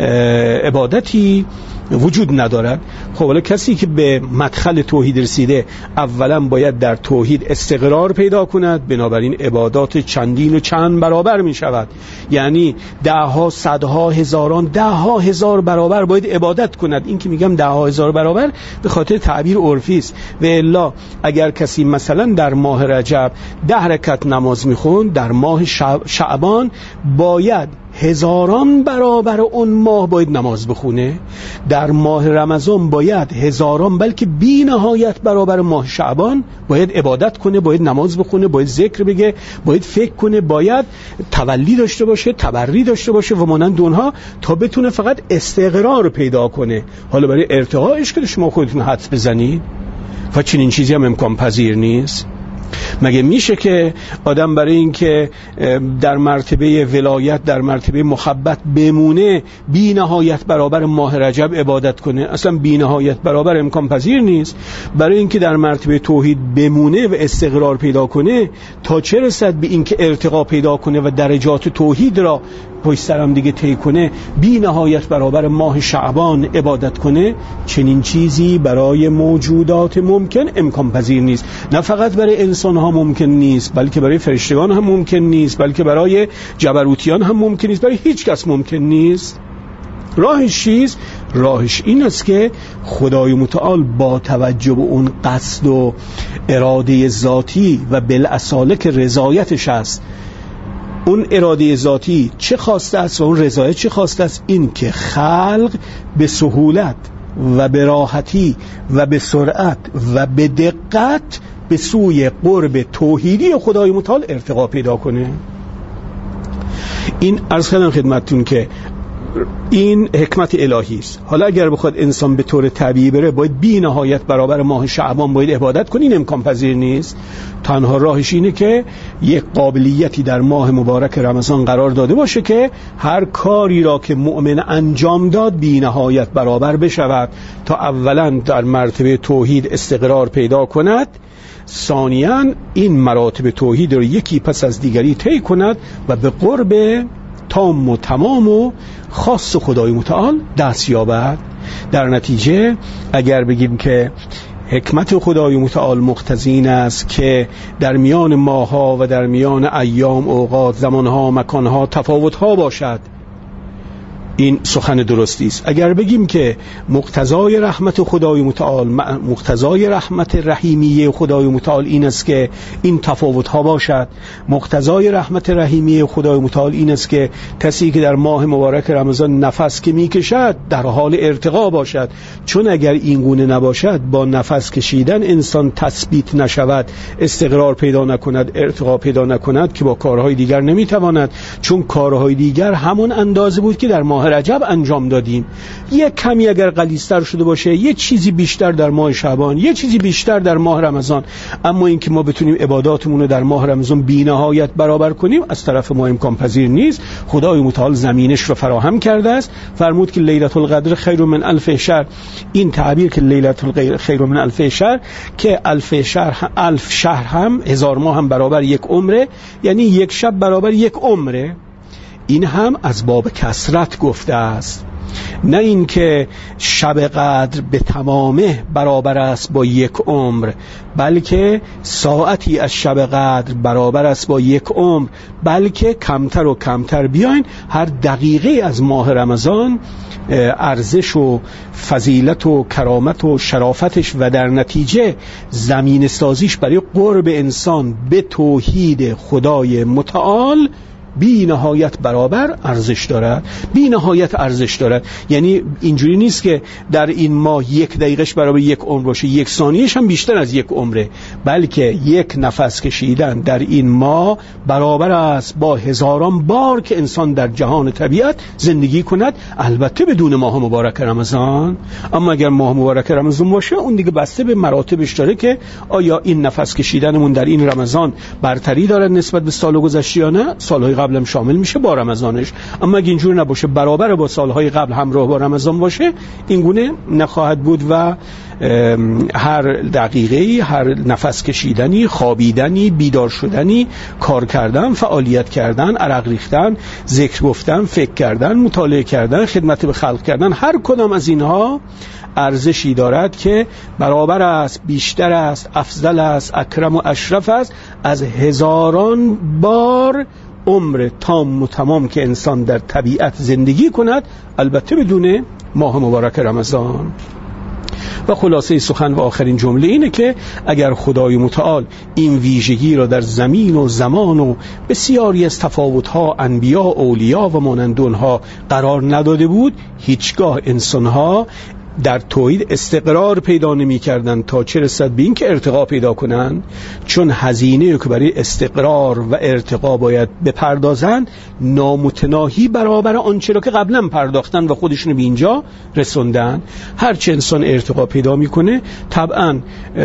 عبادتی وجود ندارد. خب حالا کسی که به مدخل توحید رسیده اولا باید در توحید استقرار پیدا کند، بنابراین عبادات چندین و چند برابر می شود، یعنی ده ها، صدها، هزاران، ده ها هزار برابر باید عبادت کند. این که میگم ده ها هزار برابر به خاطر تعبیر عرفی است، و الا اگر کسی مثلا در ماه رجب ده رکعت نماز میخوند، در ماه شعبان باید هزاران برابر اون ماه باید نماز بخونه. در ماه رمضان باید هزاران بلکه بی نهایت برابر ماه شعبان باید عبادت کنه، باید نماز بخونه، باید ذکر بگه، باید فکر کنه، باید تولی داشته باشه، تبری داشته باشه و مانند اونها تا بتونه فقط استقرار پیدا کنه. حالا برای ارتقاش که شما خودتون حدس بزنید و چنین چیزی هم امکان پذیر نیست. مگه میشه که آدم برای این که در مرتبه ولایت در مرتبه محبت بمونه بی نهایت برابر ماه رجب عبادت کنه؟ اصلا بی نهایت برابر امکان پذیر نیست. برای این که در مرتبه توحید بمونه و استقرار پیدا کنه تا چه رسد به این که ارتقا پیدا کنه و درجات توحید را پشت سرم دیگه طی کنه، بی نهایت برابر ماه شعبان عبادت کنه، چنین چیزی برای موجودات ممکن امکان پذیر نیست. نه فقط برای انسان ها ممکن نیست، بلکه برای فرشتگان هم ممکن نیست، بلکه برای جبروتیان هم ممکن نیست، برای هیچ کس ممکن نیست. راهش چیز؟ راهش این است که خدای متعال با توجه به اون قصد و اراده ذاتی و بالاصاله که رضایتش است، اون اراده ذاتی چه خواسته است و اون رضایت چه خواسته است؟ این که خلق به سهولت و به راحتی و به سرعت و به دقت به سوی قرب توحیدی خدای متعال ارتقا پیدا کنه. این عرض کردم خدمتتون که این حکمت الهی است. حالا اگر بخواد انسان به طور طبیعی بره، باید بی نهایت برابر ماه شعبان باید عبادت کنه، این امکان پذیر نیست. تنها راهش اینه که یک قابلیتی در ماه مبارک رمضان قرار داده باشه که هر کاری را که مؤمن انجام داد بی نهایت برابر بشود، تا اولا در مرتبه توحید استقرار پیدا کند، ثانیاً این مراتب توحید رو یکی پس از دیگری طی کند و به قرب تام و تمام و خاص خدای متعال دست یابد. در نتیجه اگر بگیم که حکمت خدای متعال مقتضی است که در میان ماها و در میان ایام، اوقات، زمانها، مکانها تفاوتها باشد، این سخن درستی است. اگر بگیم که مقتضای رحمت خدای متعال، مقتضای رحمت رحیمیه خدای متعال این است که این تفاوت ها باشد، مقتضای رحمت رحیمیه خدای متعال این است که کسی که در ماه مبارک رمضان نفس که میکشد در حال ارتقا باشد، چون اگر این گونه نباشد، با نفس کشیدن انسان تثبیت نشود، استقرار پیدا نکند، ارتقا پیدا نکند، که با کارهای دیگر نمیتواند، چون کارهای دیگر همون اندازه بود که در ماه رجب انجام دادیم. یک کمی اگر غلیظ‌تر شده باشه، یه چیزی بیشتر در ماه شعبان، یه چیزی بیشتر در ماه رمضان، اما اینکه ما بتونیم عباداتمون رو در ماه رمضان بی‌نهایت برابر کنیم از طرف ما امکان پذیر نیست. خدای متعال زمینش رو فراهم کرده است. فرمود که لیلة القدر خیر من الف شهر. این تعبیر که لیلة القدر خیر من الف شهر، که الف شهر الف شهر هم هزار ماه هم برابر یک عمره، یعنی یک شب برابر یک عمره. این هم از باب کثرت گفته است، نه این که شب قدر به تمامه برابر است با یک عمر، بلکه ساعتی از شب قدر برابر است با یک عمر، بلکه کمتر و کمتر بیاین. هر دقیقه از ماه رمضان ارزش و فضیلت و کرامت و شرافتش و در نتیجه زمین سازیش برای قرب انسان به توحید خدای متعال بی نهایت برابر ارزش دارد، بی نهایت ارزش دارد. یعنی اینجوری نیست که در این ماه یک دقیقش برابر یک عمر باشه، یک ثانیهش هم بیشتر از یک عمره، بلکه یک نفس کشیدن در این ماه برابر است با هزاران بار که انسان در جهان طبیعت زندگی کند، البته بدون ماه مبارک رمضان. اما اگر ماه مبارک رمضان باشه، اون دیگه بسته به مراتبش داره که آیا این نفس کشیدنمون در این رمضان برتری داره نسبت به سال گذشته یا نه. سالهای قبلم شامل میشه با رمضانش. اما اگه اینجور نباشه، برابر با سالهای قبل همراه با رمضان باشه، این گونه نخواهد بود و هر دقیقه‌ای، هر نفس کشیدنی، خوابیدنی، بیدار شدنی، کار کردن، فعالیت کردن، عرق ریختن، ذکر گفتن، فکر کردن، مطالعه کردن، خدمت به خلق کردن، هر کدام از اینها ارزشی دارد که برابر است، بیشتر است، افضل است، اکرم و اشرف است از هزاران بار عمر تام و تمام که انسان در طبیعت زندگی کند، البته بدون ماه مبارک رمضان. و خلاصه سخن و آخرین جمله اینه که اگر خدای متعال این ویژگی را در زمین و زمان و بسیاری از تفاوت‌ها انبیا، اولیا و مانند اونها قرار نداده بود، هیچگاه انسان‌ها در توحید استقرار پیدا نمی کردن تا چه رسد به این که ارتقا پیدا کنن. چون هزینه که برای استقرار و ارتقا باید بپردازن نامتناهی برابر آنچه را که قبلا پرداختن و خودشون به اینجا رسوندن. هرچه انسان ارتقا پیدا میکنه طبعا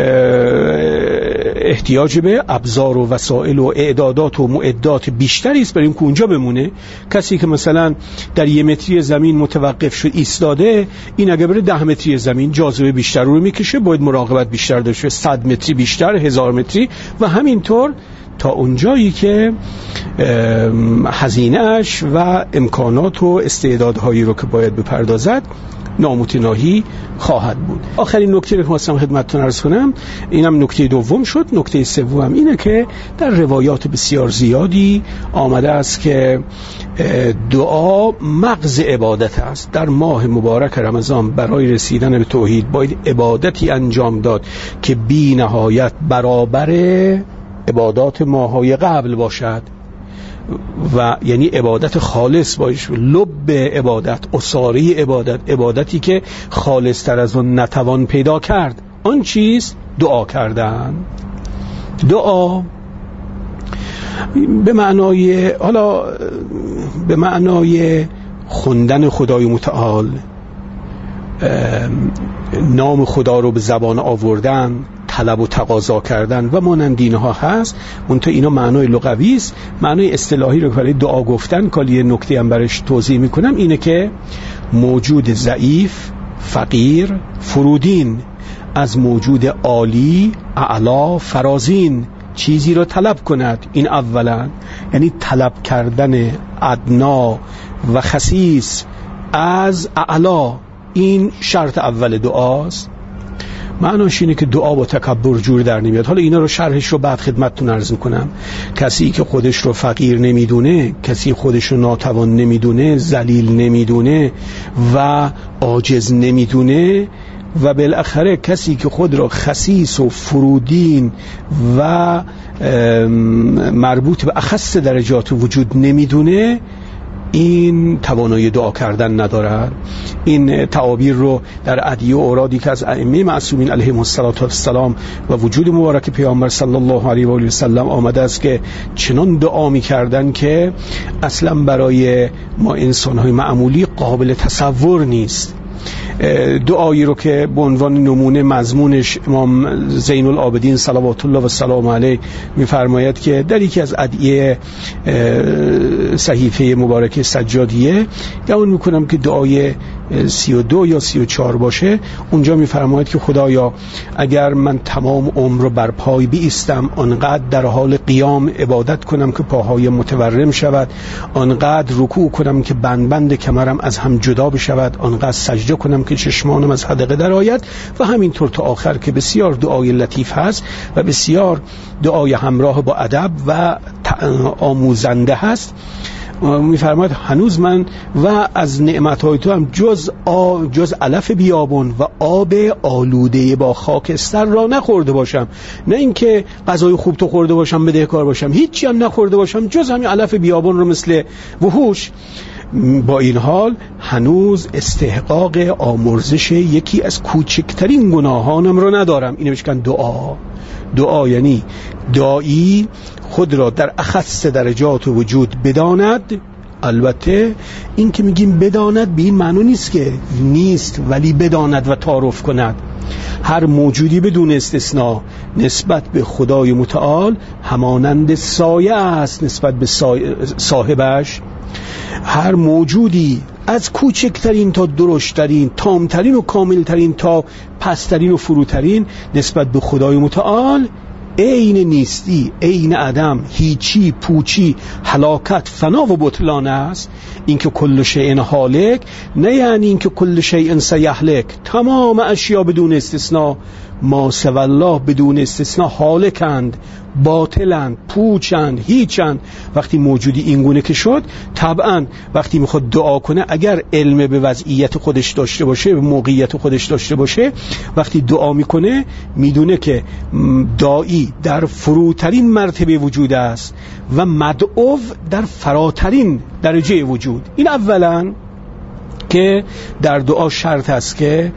احتیاج به ابزار و وسایل و اعدادات و معدات بیشتری است برای اینکه اونجا بمونه. کسی که مثلا در یه متری زمین متوقف شد ایستاده، این اگه بره ده متری زمین جاذبه بیشتر رو میکشه، باید مراقبت بیشتر داشته، صد متری بیشتر، هزار متری و همینطور تا اونجایی که هزینه‌اش و امکانات و استعدادهایی رو که باید بپردازد نامتناهی خواهد بود. آخرین نکته رو که خواستم خدمتتون عرض کنم، اینم نکته دوم شد. نکته سوم اینه که در روایات بسیار زیادی آمده است که دعا مغز عبادت است. در ماه مبارک رمضان برای رسیدن به توحید باید عبادتی انجام داد که بی نهایت برابر عبادات ماهای قبل باشد و یعنی عبادت خالص باشه، لب عبادت، اساری عبادت، عبادتی که خالص تر از اون نتوان پیدا کرد. آن چیز دعا کردن. دعا به معنای حالا به معنای خوندن خدای متعال، نام خدا رو به زبان آوردن، طلب و تقاضا کردن و مانند اینها هست. منتها اینا معنای لغوی است. معنای اصطلاحی رو برای دعا گفتن که یه نکته هم برش توضیح میکنم اینه که موجود ضعیف، فقیر، فرودین از موجود عالی، اعلا، فرازین چیزی رو طلب کند. این اولا یعنی طلب کردن ادنا و خسیس از اعلا. این شرط اول دعاست. معناش اینه که دعا با تکبر جور در نمیاد. حالا اینا رو شرحش رو بعد خدمتتون عرض میکنم. کسی که خودش رو فقیر نمیدونه، کسی خودش رو ناتوان نمیدونه، ذلیل نمیدونه و عاجز نمیدونه و بالاخره کسی که خود را خسیس و فرودین و مربوط به اخص درجات وجود نمیدونه، این توانایی دعا کردن ندارد. این تعابیر رو در ادعیه و اورادی که از ائمه معصومین علیهم السلام و وجود مبارک پیامبر صلی الله علیه و آله و سلم آمده است که چنان دعا می‌کردند که اصلا برای ما انسان‌های معمولی قابل تصور نیست. دعایی رو که به عنوان نمونه مضمونش امام زین العابدین صلوات الله و سلام علیه می‌فرماید که در یکی از ادعیه صحیفه مبارکه سجادیه گمان می‌کنم که دعای سی و دو یا سی و چهار باشه، اونجا می‌فرماید که خدایا اگر من تمام عمر رو بر پای بایستم، آنقدر در حال قیام عبادت کنم که پاهای متورم شود، آنقدر رکوع کنم که بند بند کمرم از هم جدا بشود، آنقدر سجده کنم که چشمانم از حدقه در آید و همینطور تا آخر که بسیار دعای لطیف هست و بسیار دعای همراه با ادب و آموزنده هست. میفرماید هنوز من و از نعمتهای تو هم جز آ جز علف بیابون و آب آلوده با خاکستر را نخورده باشم. نه اینکه غذای خوب تو خورده باشم بدهکار باشم، هیچی هم نخورده باشم جز همین علف بیابون رو مثل وحوش. با این حال هنوز استحقاق آمرزش یکی از کوچکترین گناهانم رو ندارم. اینو میگن دعا. دعا یعنی داعی خود را در اخص درجات وجود بداند. البته این که میگیم بداند به این معنی نیست که نیست، ولی بداند و تعارف کند. هر موجودی بدون استثناء نسبت به خدای متعال همانند سایه است نسبت به صاحبش. هر موجودی از کوچکترین تا درشترین، تامترین و کاملترین تا پسترین و فروترین نسبت به خدای متعال عین نیستی، عین عدم، هیچی، پوچی، هلاکت، فنا و بطلان است. این که کل شیء هالک نه یعنی این که کل شیء سیهلک. تمام اشیا بدون استثناء، ما سوی الله بدون استثناء هالکند، باطلند، پوچند، هیچند. وقتی موجودی اینگونه که شد، طبعا وقتی میخواد دعا کنه اگر علم به وضعیت خودش داشته باشه، به موقعیت خودش داشته باشه، وقتی دعا میکنه میدونه که داعی در فروترین مرتبه وجود است و مدعو در فراترین درجه وجود. این اولا که در دعا شرط است که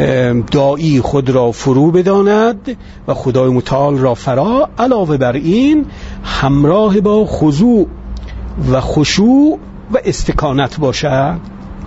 داعی خود را فرو بداند و خدای متعال را فرا، علاوه بر این همراه با خضوع و خشوع و استکانت باشد.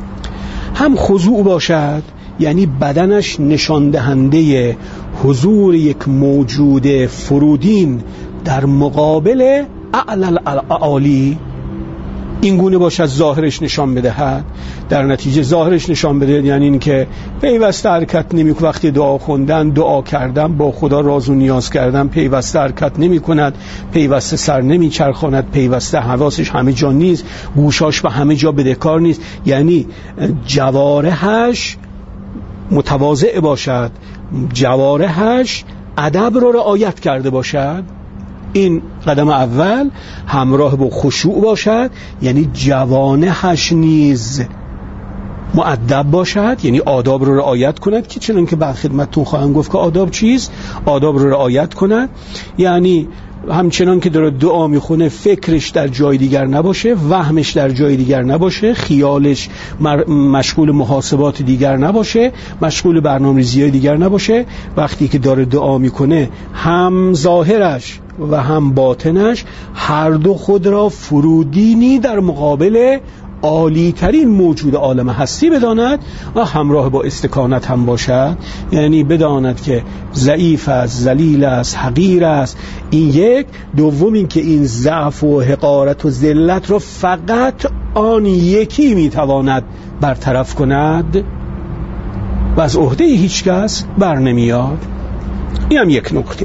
هم خضوع باشد یعنی بدنش نشان دهنده حضور یک موجود فرودین در مقابل اعلی الاعالی. این گونه باشد ظاهرش نشان بدهد، در نتیجه ظاهرش نشان بده یعنی این که پیوسته حرکت نمی کند، وقتی دعا خوندن دعا کردن با خدا راز و نیاز کردن پیوسته حرکت نمی کند، پیوسته سر نمی چرخاند، پیوسته حواسش همه جا نیست، گوشاش به همه جا بدهکار نیست، یعنی جوارحش متواضع باشد، جوارحش ادب رو رعایت کرده باشد. این قدم اول. همراه با خشوع باشد، یعنی جوانحش نیز مؤدب باشد، یعنی آداب رو رعایت کند که چنان که بعد خدمتتون خواهم گفت که آداب چیست، آداب رو رعایت کند، یعنی همچنان که داره دعا میخونه فکرش در جای دیگر نباشه، وهمش در جای دیگر نباشه، خیالش مشغول محاسبات دیگر نباشه، مشغول برنامه‌ریزی‌های دیگر نباشه. وقتی که داره دعا میکنه هم ظاهرش و هم باطنش هر دو خود را فرودینی در مقابل عالی ترین موجود عالم هستی بداند و همراه با استکانت هم باشد، یعنی بداند که ضعیف است، ذلیل است، حقیر است. این یک. دوم این که این ضعف و حقارت و ذلت را فقط آن یکی میتواند برطرف کند و از عهده هیچ کس بر نمیاد. این هم یک نکته.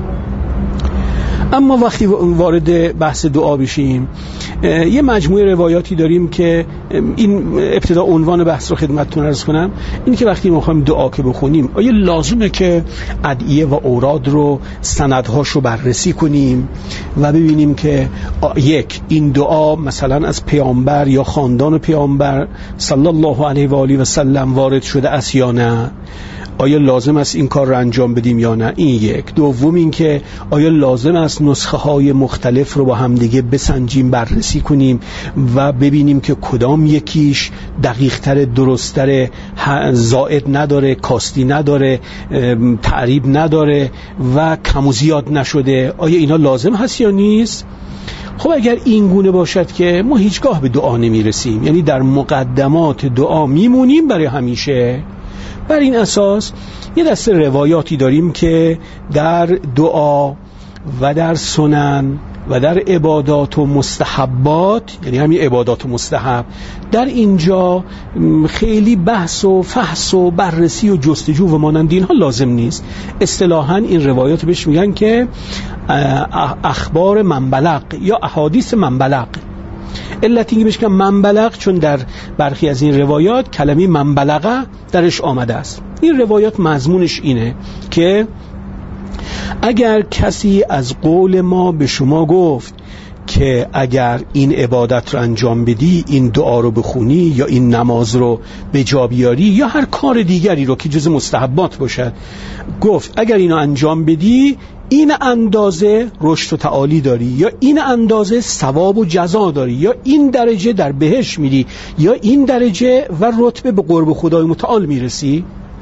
اما وقتی وارد بحث دعا بشیم، یه مجموعه روایاتی داریم که این ابتدا عنوان بحث رو خدمتتون عرض کنم، این که وقتی ما می‌خوایم دعا که بخونیم آیا لازمه که ادعیه و اوراد رو سندهاش رو بررسی کنیم و ببینیم که یک این دعا مثلا از پیامبر یا خاندان پیامبر صلی الله علیه و آله و سلم وارد شده است یا نه؟ آیا لازم است این کار رو انجام بدیم یا نه؟ این یک. دوم این که آیا لازم است نسخه های مختلف رو با هم دیگه بسنجیم، بررسی کنیم و ببینیم که کدام یکیش دقیق تر، درست تر، زائد نداره، کاستی نداره، تعریب نداره و کم و زیاد نشده؟ آیا اینا لازم هست یا نیست؟ خب اگر این گونه باشد که ما هیچگاه به دعا نمیرسیم، یعنی در مقدمات دعا میمونیم برای همیشه، بر این اساس یه دسته روایاتی داریم که در دعا و در سنن و در عبادات و مستحبات، یعنی همین عبادات و مستحب، در اینجا خیلی بحث و فحص و بررسی و جستجو و مانند اینها لازم نیست. اصطلاحاً این روایات بهش میگن که اخبار منبلغ یا احادیث منبلغ. علت اینکه بهش میگن منبلغ چون در برخی از این روایات کلمه منبلغه درش آمده است. این روایات مضمونش اینه که اگر کسی از قول ما به شما گفت که اگر این عبادت رو انجام بدی، این دعا رو بخونی یا این نماز رو به جا بیاری یا هر کار دیگری رو که جز مستحبات باشد، گفت اگر اینو انجام بدی این اندازه رشد و تعالی داری، یا این اندازه ثواب و جزا داری، یا این درجه در بهشت میری، یا این درجه و رتبه به قرب خدای متعال میرسی،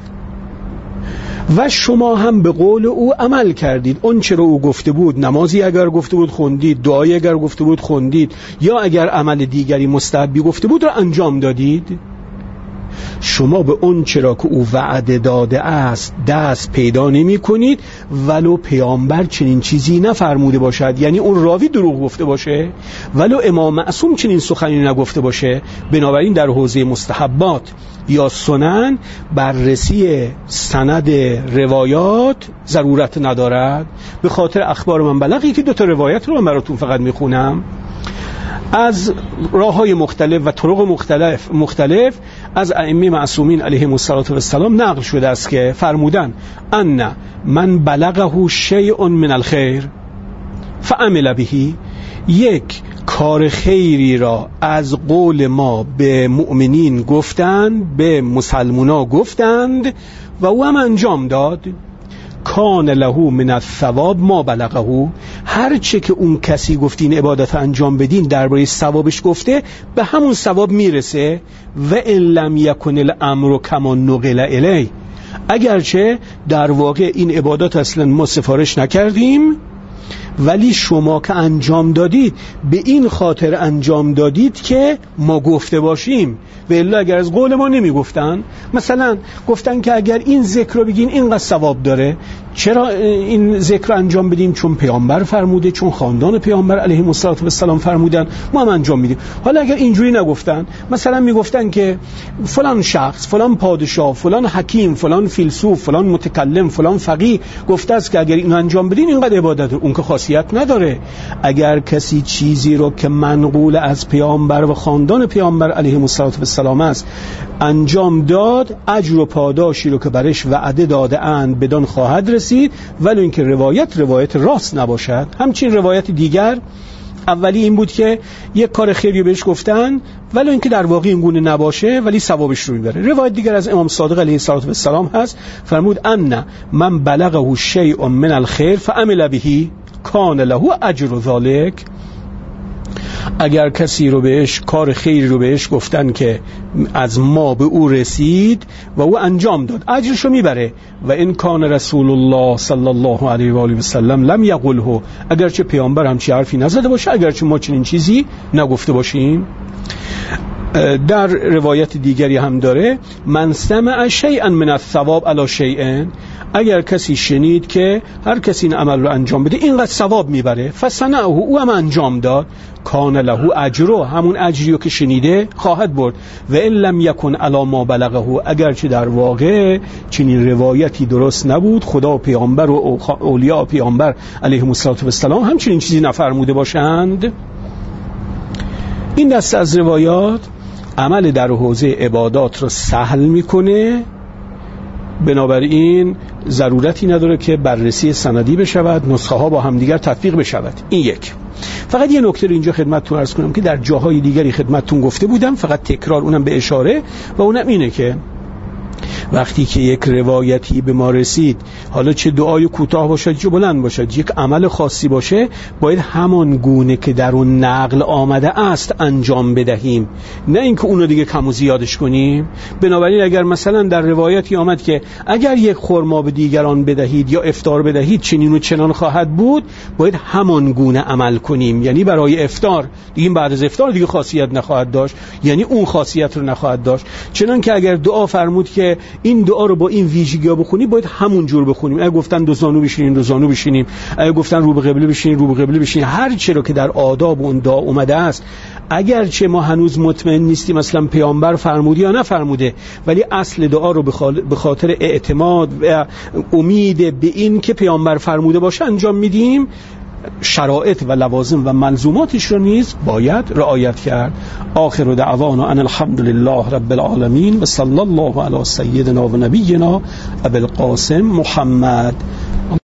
و شما هم به قول او عمل کردید، اون چرا او گفته بود، نمازی اگر گفته بود خوندید، دعایی اگر گفته بود خوندید، یا اگر عمل دیگری مستحبی گفته بود را انجام دادید، شما به اون چرا که او وعده داده است دست پیدا نمی کنید ولو پیامبر چنین چیزی نفرموده باشد، یعنی اون راوی دروغ گفته باشه، ولو امام معصوم چنین سخنی نگفته باشه. بنابراین در حوزه مستحبات یا سنن بررسی سند روایات ضرورت ندارد، به خاطر اخبار منبلغی که دو تا روایت رو من براتون فقط میخونم از راه‌های مختلف و طرق مختلف مختلف از ائمه معصومین علیهم السلام نقل شده است که فرمودن ان من بلغه شیء من الخیر فعمل به، یک کار خیری را از قول ما به مؤمنین گفتند، به مسلمونا گفتند و او هم انجام داد، کان له من الثواب ما بلغه، هر چه که اون کسی گفتین عبادت انجام بدین درباره ثوابش گفته به همون ثواب میرسه. و ان لم یکن الامر کما نقل الی، اگرچه در واقع این عبادت اصلا ما سفارش نکردیم ولی شما که انجام دادید به این خاطر انجام دادید که ما گفته باشیم، و الا اگر از قول ما نمی گفتن، مثلا گفتن که اگر این ذکر رو بگین اینقدر ثواب داره، چرا این ذکر انجام بدیم؟ چون پیامبر فرموده، چون خاندان پیامبر علیه السلام فرمودن، ما هم انجام میدیم. حالا اگر اینجوری نگفتن، مثلا میگفتن که فلان شخص، فلان پادشاه، فلان حکیم، فلان فیلسوف، فلان متکلم، فلان فقیه گفته است که اگر این انجام بدین اینقدر عبادت، اون که خاصیت نداره. اگر کسی چیزی رو که منقول از پیامبر و خاندان پیامبر علیه السلام است انجام داد، اجر و پاداشی رو که برش وعده داده اند بدان خواهد رسید، ولی اینکه روایت روایت راست نباشد. همچین روایت دیگر، اولی این بود که یک کار خیری بهش گفتن ولی اینکه در واقع این گونه نباشه ولی ثوابش رو میبره. روایت دیگر از امام صادق علیه السلام هست، فرمود ان من بلغه شیء من الخیر فعمل به کان له اجر ذلک. اگر کسی رو بهش کار خیری رو بهش گفتن که از ما به او رسید و او انجام داد، اجرش رو میبره. و این کان رسول الله صلی الله علیه و آله و سلم لم یقله، اگرچه پیامبر همچی حرفی نزده باشه، اگرچه ما چنین چیزی نگفته باشیم. در روایت دیگری هم داره من سمع شیئا من الثواب علی شیء، اگر کسی شنید که هر کسی این عمل رو انجام بده اینقدر ثواب میبره، فصنعه، او هم انجام داد، کان له اجره، همون اجری رو که شنیده خواهد برد. و ان لم یکن علی ما بلغه، اگرچه در واقع چنین روایتی درست نبود، خدا و پیامبر و اولیاء پیامبر علیهم السلام هم چنین چیزی نفرموده باشند. این دست از روایات عمل در حوزه عبادات رو سهل میکنه، بنابراین ضرورتی نداره که بررسی سندی بشود، نسخه ها با همدیگر تطبیق بشود. این یک. فقط یه نکته رو اینجا خدمتتون عرض کنم که در جاهای دیگری خدمتتون گفته بودم، فقط تکرار، اونم به اشاره، و اونم اینه که وقتی که یک روایتی به ما رسید، حالا چه دعای کوتاه باشد چه بلند باشد، یک عمل خاصی باشه، باید همان گونه که در اون نقل آمده است انجام بدهیم، نه اینکه اونو دیگه کم و زیادش کنیم. بنابراین اگر مثلا در روایتی آمد که اگر یک خرما به دیگران بدهید یا افطار بدهید چنین و چنان خواهد بود، باید همان گونه عمل کنیم. یعنی برای افطار دیگه بعد از افطار دیگه خاصیت نخواهد داشت، یعنی اون خاصیت رو نخواهد داشت. چنان که اگر دعا فرمود که این دعا رو با این ویژگی‌ها بخونی، باید همون جور بخونیم. اگه گفتن دو زانو بشینیم دو زانو بشینیم، اگه گفتن رو به قبله بشینیم رو به قبله بشینیم، هر چی رو که در آداب اون دعا اومده است، اگرچه ما هنوز مطمئن نیستیم مثلا پیامبر فرموده یا نفرموده، ولی اصل دعا رو به خاطر اعتماد و امید به این که پیامبر فرموده باشه انجام میدیم. شرایط و لوازم و ملزوماتش رو نیز باید رعایت کرد. آخر دعوانا ان الحمد لله رب العالمین و صلی الله علی سیدنا و نبینا ابی القاسم محمد